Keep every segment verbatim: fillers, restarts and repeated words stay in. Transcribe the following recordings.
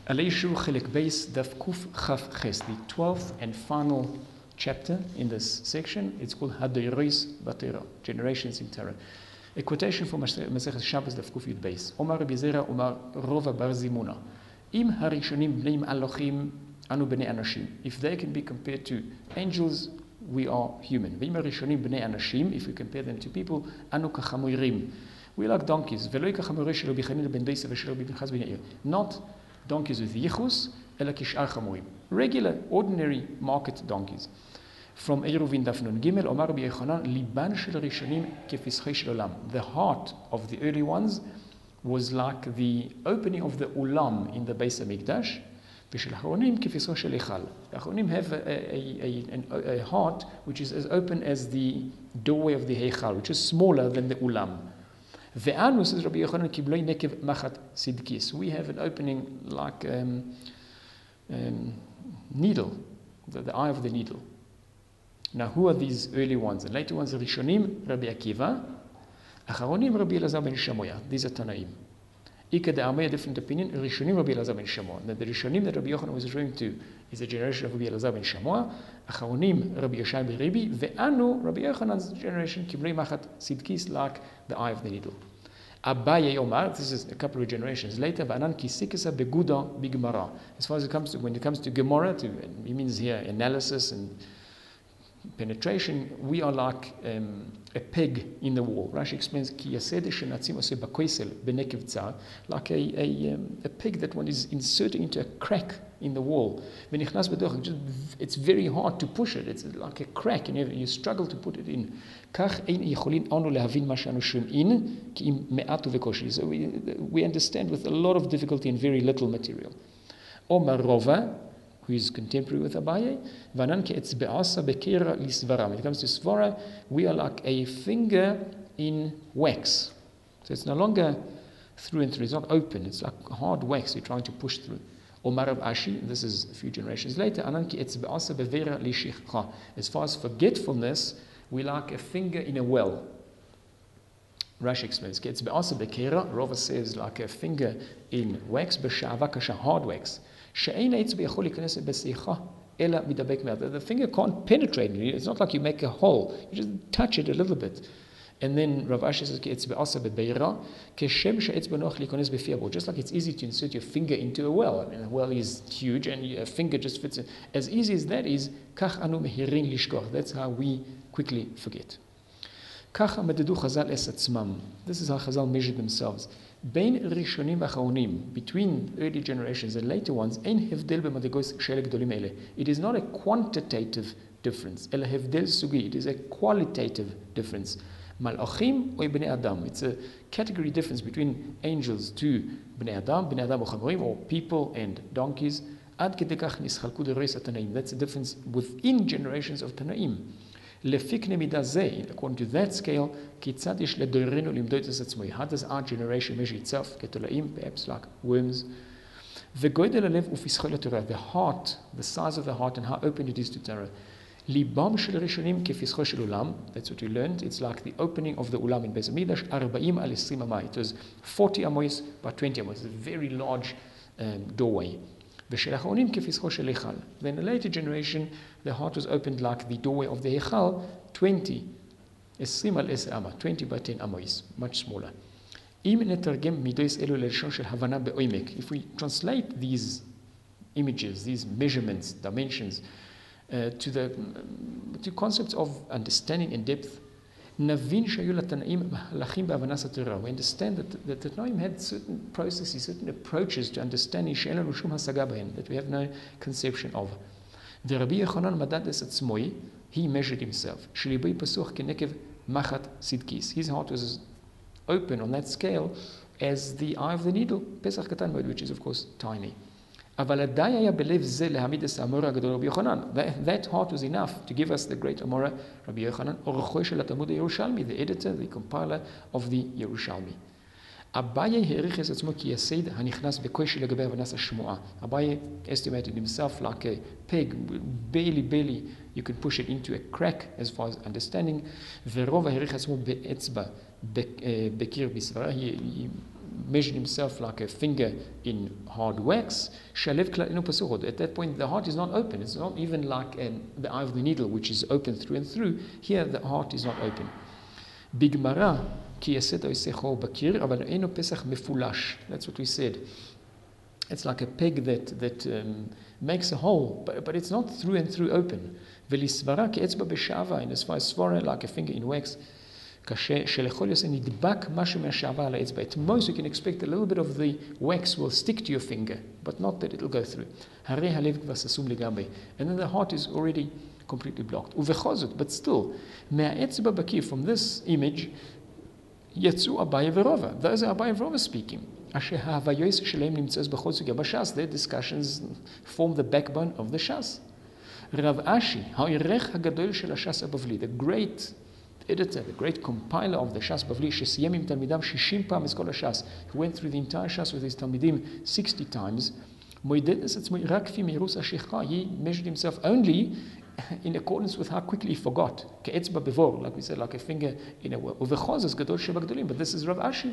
Aleishu Chelik Beis Daf Kuf Chaf Ches, the twelfth and final chapter in this section. It's called Hadoros Batera, Generations in Terror. A quotation from Masechet Shabbos Daf Kuf Yud Beis. Omar Rabbi Zera Omar Rova Bar Zimuna. Im Harishonim Bnei Alochim Anu Bnei Anashim. If they can be compared to angels, we are human. V'im Harishonim Bnei Anashim, if we compare them to people, Anu Kachamoirim. We like donkeys. Ve'lo kachamoirei shelo b'chanin ben beisa v'shelo b'pinchas ben Yair. Not donkeys with yichus, ela kishar chamorim. Regular, ordinary market donkeys. From Eruvin Daf Nun Gimel, Omar Rabbi Yochanan, liban shel rishonim kefischei shel olam. The heart of the early ones was like the opening of the ulam in the Beis Hamikdash. V'shel haronim kefischei shel echal. The haronim have a, a, a, a heart which is as open as the doorway of the heichal, which is smaller than the ulam. Ve'anu, says Rabbi Yochanan, kibloi nekev machat sidkis. We have an opening like um, um, needle, the, the eye of the needle. Now, who are these early ones? The later ones are Rishonim, Rabbi Akiva, Acharonim, Rabbi Elazar ben Shamoya. These are Tanaim. Ika de Amay, a different opinion, Rishonim, Rabbi Elazar ben Shamoya. Now, the Rishonim that Rabbi Yochanan was referring to is a generation of Rabbi Elazar ben Shamoya, Acharonim, Rabbi Yoshai ben Ribi, Ve'anu, Rabbi Yochanan's generation, kibloi machat sidkis, like the eye of the needle. Abaye Omar, this is a couple of generations later, Va'anan kisikasa beguda bigmara. As far as it comes to, when it comes to Gemara, to, it means here analysis and penetration, we are like um, a peg in the wall. Rashi explains, Ki yased shenatzim ose bakoisel benekev tzar, like a, a, um, a peg that one is inserting into a crack in the wall. V'nichnas b'doch, it's very hard to push it. It's like a crack, and you, you struggle to put it in. Kach ein yicholin anu lehavin ma she'anu shom'in ki im me'atu v'koshi. So we, we understand with a lot of difficulty and very little material. Omar Rova, who is contemporary with Abaye, Vanan ke'etzbe'asa bekera lisvaram. When it comes to svara, we are like a finger in wax. So it's no longer through and through. It's not open. It's like hard wax you're trying to push through. Omar Rav Ashi, this is a few generations later, Anan ke'etzbe'asa bevera lishichcha. As far as forgetfulness, we like a finger in a well. Rashi explains, ke'etzbe'asa bekera, Rava says like a finger in wax, b'sha'ava kasha, hard wax. The finger can't penetrate it. It's not like you make a hole. You just touch it a little bit. And then Rav Ashi says, just like it's easy to insert your finger into a well. I mean, a well is huge and a finger just fits in. As easy as that is, that's how we quickly forget. This is how Chazal measured themselves. Between early generations and later ones, it is not a quantitative difference. It is a qualitative difference. It's a category difference between angels to Bnei Adam, Bnei Adam or people and donkeys. That's the difference within generations of Tanaim. According to that scale, how does our generation measure itself? Perhaps like worms. The heart, the size of the heart, and how open it is to terror. That's what we learned. It's like the opening of the ulam in Beis Hamikdash. It was forty amois by twenty amois. It's a very large um, doorway. Then in a later generation, the heart was opened like the doorway of the Heichal, twenty, twenty by ten amois, much smaller. If we translate these images, these measurements, dimensions, uh, to the to concepts of understanding and depth, we understand that the Tanaim had certain processes, certain approaches to understanding that we have no conception of. The Rabbi Yochanan, he measured himself. His heart was open on that scale as the eye of the needle, which is of course tiny. That, that heart was enough to give us the great Amora, Rabbi Yochanan, the editor, the compiler of the Yerushalmi. Abaye estimated himself like a peg, barely, barely you could push it into a crack as far as understanding. He, he measured himself like a finger in hard wax. At that point, the heart is not open. It's not even like um, the eye of the needle, which is open through and through. Here, the heart is not open. Bigmara, that's what we said. It's like a peg that, that um, makes a hole, but, but it's not through and through open. And as far as svara, like a finger in wax, at most you can expect a little bit of the wax will stick to your finger, but not that it will go through. And then the heart is already completely blocked. But still, from this image, those are Abaye and Rava speaking. Their discussions form the backbone of the Shas. Rav Ashi, the great editor, the great compiler of the Shas Bavli, who went through the entire Shas with his Talmidim sixty times, he measured himself only in accordance with how quickly he forgot. Like we said, like a finger in a word. But this is Rav Ashi.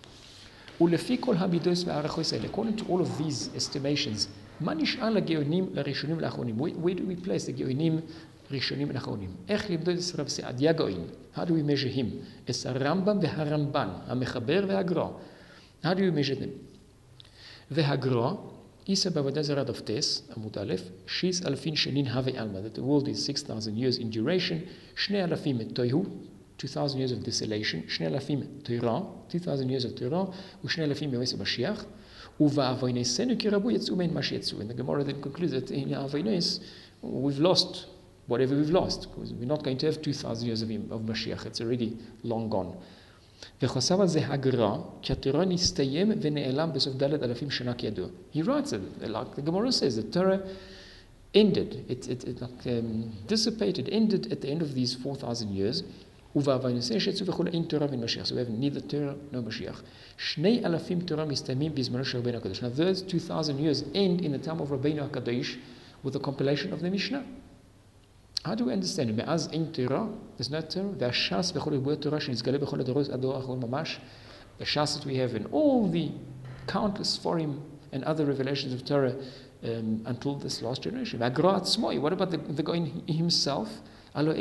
According to all of these estimations, where, where do we place the Geonim Rishonim and Achronim? How do we measure him? Es Rambam v'Haramban, HaMechaber v'Hagra. How do we measure them? V'Hagra, Isa b'Avodah Zarah of Tes, Amud Aleph, Shis Alfin Shenin Have Alma, that the world is six thousand years in duration, Shnei Alafim Toihu, two thousand years of desolation, Shnei Alafim Torah, two thousand years of Torah, Ushnei Alafim Yosef Mashiach, Uva Avoinesenu Kirabu Yetzu Men Mash Yetzu. And the Gemara then concludes that in Avoines, we've lost whatever we've lost, because we're not going to have two thousand years of, of Mashiach. It's already long gone. He writes it, like the Gemara says, the Torah ended, it, it, it like, um, dissipated, ended at the end of these four thousand years. So we have neither Torah nor Mashiach. Now those two thousand years end in the time of Rabbeinu HaKadosh with the compilation of the Mishnah. How do we understand it? There's no Torah. The Shas that we have in all the countless Forim and other revelations of Torah um, until this last generation. What about the, the Goin himself? We have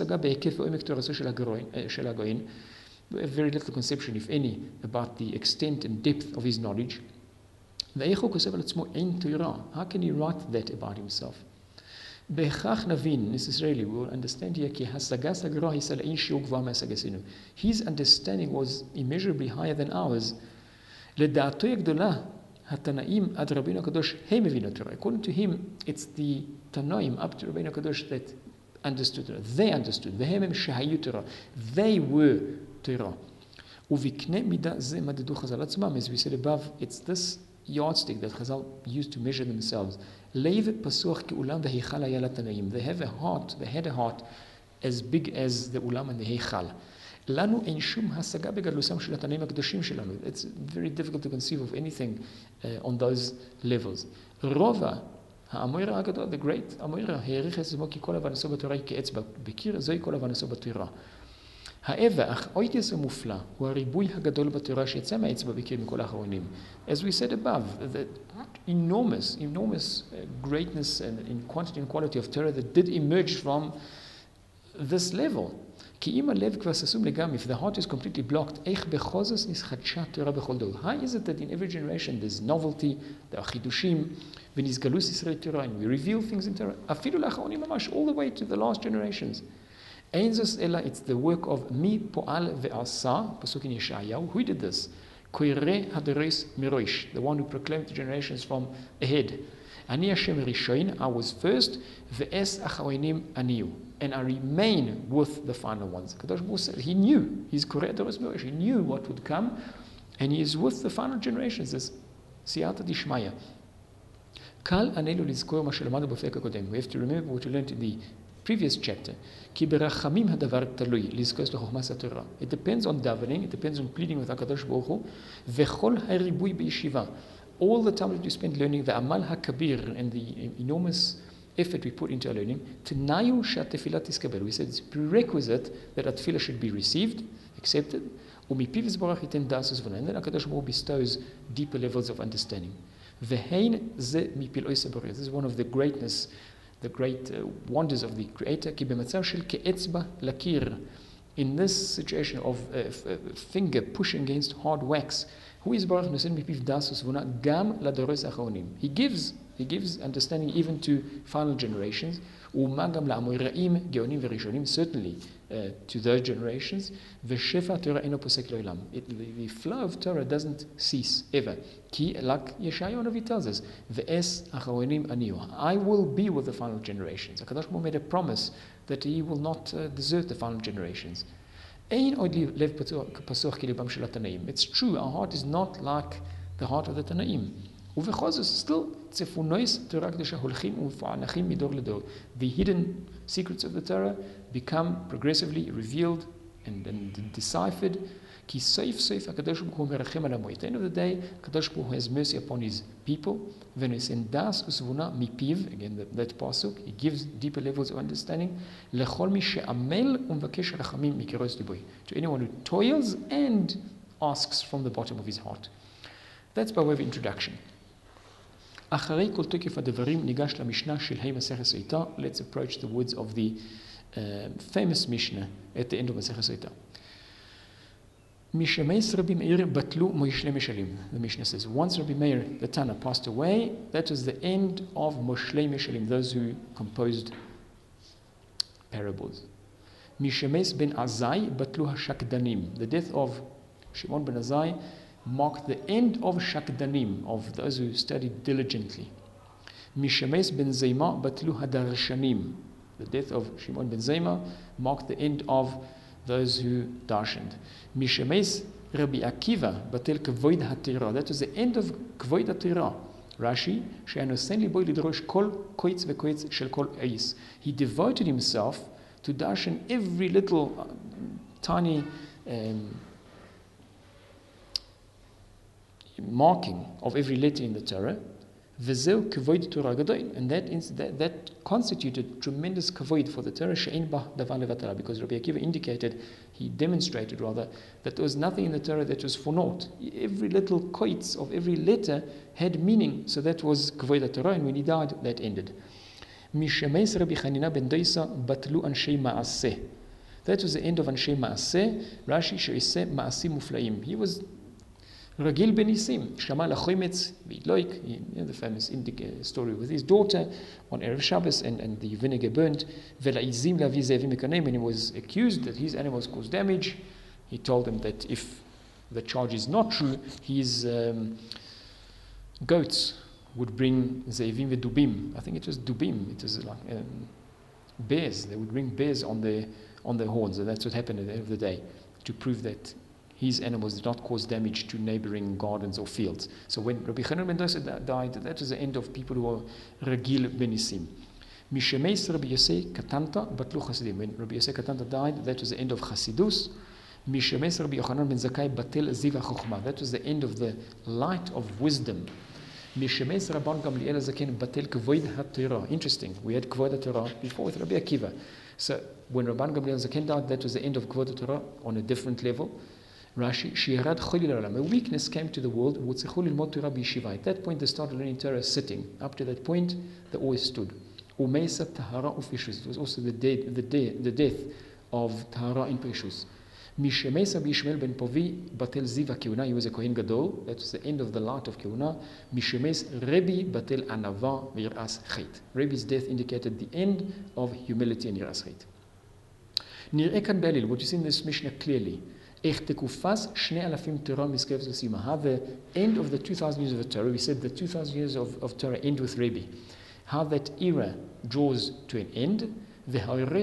very little conception, if any, about the extent and depth of his knowledge. How can he write that about himself? Necessarily, we will understand here his understanding was immeasurably higher than ours. According to him, it's the Tanoim up to Rabbeinu Kadosh that understood Torah. They understood. They were Torah. As we said above, it's this yardstick that Chazal used to measure themselves. They have a heart, they had a heart as big as the Ulam and the Heichal. It's very difficult to conceive of anything uh, on those levels. Rova, the great Amoira, however, as we said above, the enormous, enormous greatness and in quantity and quality of Torah that did emerge from this level. If the heart is completely blocked, how is it that in every generation there's novelty, there are chidushim, and we reveal things in Torah, all the way to the last generations? It's the work of Mi Po'al Ve'asa, Pasuk in Yeshayahu. Who did this? Koireh Haderes Miroish, the one who proclaimed the generations from ahead. Ani Hashem Rishoin, I was first, Ve'es Acharonim Aniu, and I remain with the final ones. Kadosh Baruch Hu said, he knew, he's Koireh Haderes Miroish, he knew what would come, and he is with the final generations. This Siyata Dishmaya. Kal Anelu Lizkor Mashalamadu B'Fek HaKodem. We have to remember what we learned in the previous chapter. It depends on davening, it depends on pleading with HaKadosh Baruch Hu. All the time that you spend learning the Amal HaKabir and the enormous effort we put into our learning, we said it's prerequisite that a tefillah should be received, accepted, ו"מפיו יזברך ייתן דעת וזבונה." And then HaKadosh Baruch Hu bestows deeper levels of understanding. "V'hein ze mipiloi saboriyah." This is one of the greatness, the great uh, wonders of the Creator. "Ki b'matzav shel ke'etzba lakir." In this situation of a uh, uh, finger pushing against hard wax, who is Baruch Nosen mipiv das uvuna gam ladoros acharonim. He gives, he gives understanding even to final generations. Umagam la'amoiraim geonim v'rishonim, certainly uh, to those generations. V'shefa Torah eno posek lo'olam. The flow of Torah doesn't cease ever. Ki, like Yeshayahu Navi tells us, v'es acharonim aniyu. I will be with the final generations. HaKadosh Baruch Hu made a promise that he will not uh, desert the final generations. It's true, our heart is not like the heart of the Tanaim. Still, the hidden secrets of the Torah become progressively revealed and, and deciphered. At the end of the day, HaKadosh Baruch Hu has mercy upon his people. Again, that, that pasuk, he gives deeper levels of understanding. To anyone who toils and asks from the bottom of his heart. That's by way of introduction. Let's approach the words of the uh, famous Mishnah at the end of Masechah Soita. The Mishnah says, once Rabbi Meir the Tana passed away, that was the end of Moshlei Meshalim, those who composed parables. Mishemes ben Azai batlu hashakdanim. The death of Shimon ben Azai marked the end of Shakdanim, of those who studied diligently. Mishemes ben Zayma batlu hadarshanim. The death of Shimon ben Zayma marked the end of those who darshaned. Mishemes Rabbi Akiva batel kvoid hatira. That was the end of kvoid hatira. Rashi, she'anosen liboy lidrosh kol koitz vekoitz shel kol eis. He devoted himself to darshan every little uh, tiny um, marking of every letter in the Torah. V'zeu kvoid Torah gadoil, and that, that that constituted tremendous kvoid for the Torah. She'ein bah davar levatara, because Rabbi Akiva indicated, he demonstrated rather, that there was nothing in the Torah that was for naught. Every little koitz of every letter had meaning, so that was kvoid Torah, and when he died, that ended. Mishemes Rabbi Chanina ben Doisa batlu anshei ma'aseh. That was the end of anshei ma'aseh. Rashi she'iseh ma'asim muflaim. He was Ragil ben Isim, Shama lachoimetz v'idloik, the famous indic- story with his daughter on Erev Shabbos, and, and the vinegar burnt. Ve'la'izim lavi zevim ekanem, when he was accused that his animals caused damage, he told them that if the charge is not true, his um, goats would bring zevim ve'dubim. I think it was dubim, it was like um, bears. They would bring bears on their, on their horns, and that's what happened at the end of the day, to prove that his animals did not cause damage to neighboring gardens or fields. So when Rabbi Chanina ben Dosa died, that was the end of people who were Ragil ben Isim. Mishemes Rabbi Yosei Katanta batlu Chasidim. When Rabbi Yosei Katanta died, that was the end of Chasidus. Mishemes Rabbi Yochanan ben Zakkai batel ziva chokhmah. That was the end of the light of wisdom. Mishemes Rabban Gamliel Zaken batel kvoid haTorah. Interesting. We had kvoid haTorah before with Rabbi Akiva. So when Rabban Gamliel Zaken died, that was the end of kvoid haTorah on a different level. Rashi, Shirad Choli l'olam. A weakness came to the world. At that point, they started learning Torah sitting. Up to that point, they always stood. Umeisa Tahara Ufishus. It was also the, de- the, de- the death of Tahara in Prishus. Mishemes Rabbi Yishmael ben Povi batel ziva kiuna. He was a Kohen Gadol. That was the end of the light of kiuna. Mishemes Rebbe batel anava v'yiras chet. Rebbe's death indicated the end of humility and yiras chet. Nir'e kan be'alil. What you see in this Mishnah clearly. How the end of the two thousand years of the Torah, we said the two thousand years of, of Torah end with Rebbe. How that era draws to an end. The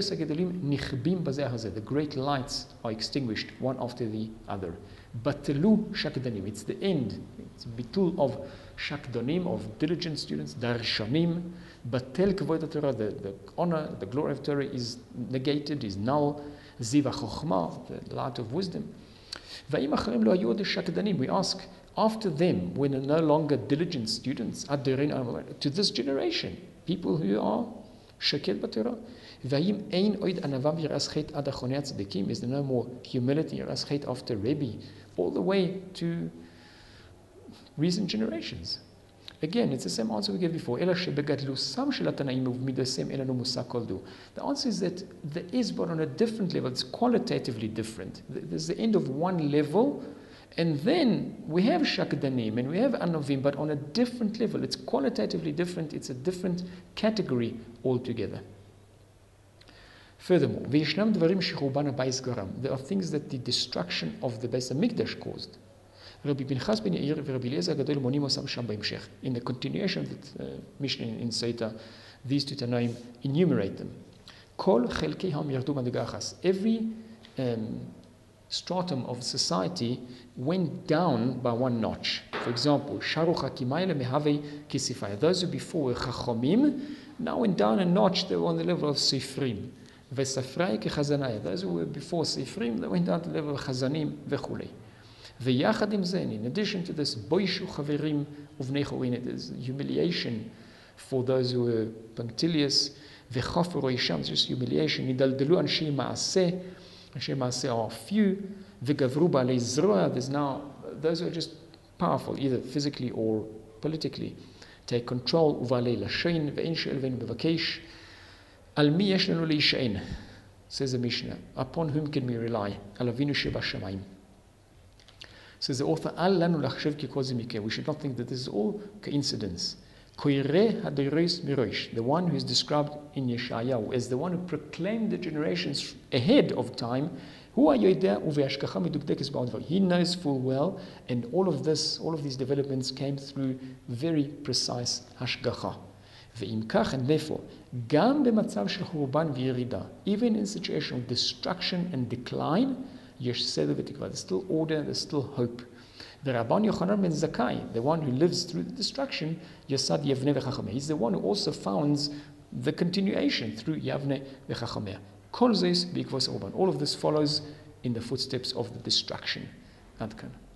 great lights are extinguished one after the other. Batelu shakdanim. It's the end. It's bitul of shakdanim, of diligent students, darshanim. Batel kavod Torah, the the honor, the glory of Torah is negated, is null. Ziva chokhmah, the light of wisdom. We ask, after them, when are no longer diligent students, to this generation, people who are שקט בתורה. והאם אין עוד ענווה ויראת חטא עד אחרוני הצדיקים? Is there no more humility, יראת חטא after Rebbe, all the way to recent generations? Again, it's the same answer we gave before. אלא שבגדלוסם של התנאים ובמידותיהם אין לנו מושג כל דו. The answer is that there is, but on a different level. It's qualitatively different. There's the end of one level, and then we have shakdanim and we have anavim, but on a different level. It's qualitatively different. It's a different category altogether. Furthermore, וישנם דברים שחורבן הבית גרם. There are things that the destruction of the Beis HaMikdash caused. רבי פנחס בן יאיר ורבי אליעזר הגדול מונים אותם שם בהמשך. In the continuation of the uh, Mishnah in Sota, these two Tanaim enumerate them. כל חלקי העם ירדו מדרגה אחת. Every um, stratum of society went down by one notch. For example, שרו חכימי למהווה כספאי. Those who before were חכמים, now went down a notch. They were on the level of ספרים. וספראי כחזנאי. Those who were before ספרים, they went down to the level of חזנים וכולי. ויחד עם זה, in addition to this, בוישו חברים ובני חורין, it is humiliation for those who were punctilious, וחופר ראשם, just humiliation, נדלדלו אנשי מעשה, אנשי מעשה are few, וגברו בעלי זרוע, there's now, those who are just powerful, either physically or politically, take control, ובעלי לשון, ואין שאל ואין מבקש, על מי יש לנו להישען? Says the Mishnah, upon whom can we rely? על אבינו שבשמיים. Says the author, אל לנו לחשב ככל זה מקרה. We should not think that this is all coincidence. קורא הדורות מראש, the one who is described in Yeshayahu as the one who proclaimed the generations ahead of time, הוא היודע ובהשגחה מדוקדקת בדבר. He knows full well, and all of this, all of these developments came through very precise השגחה. ואם כך, and therefore, גם במצב של חורבן וירידה, even in a situation of destruction and decline, יש סדר ותקווה. There's still order, there's still hope. The Rabban Yochanan ben Zakkai, the one who lives through the destruction, Yesad Yevne v'Chachameh. He's the one who also founds the continuation through Yavne v'Chachameh. Kol zis b'ikvos Orban. All of this follows in the footsteps of the destruction. Adkan.